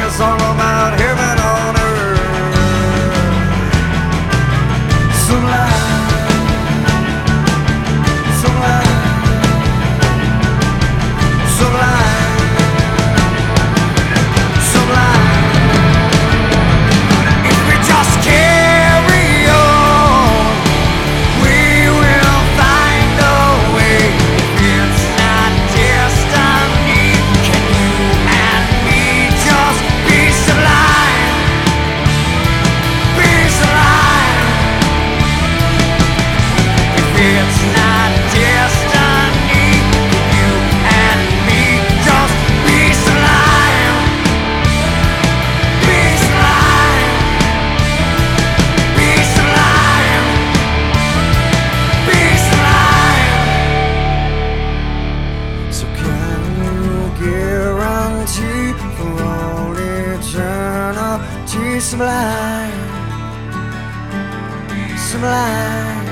It's all about heaven on earth. Sublime, sublime, sublime, sublime. If we just carry on, we will find a way. It's not destiny. Can you and me just be sublime? Be sublime. If it's not destiny, can you and me just be sublime? Be sublime. Be sublime. Be sublime. So can you guarantee for all eternity sublime? Sublime.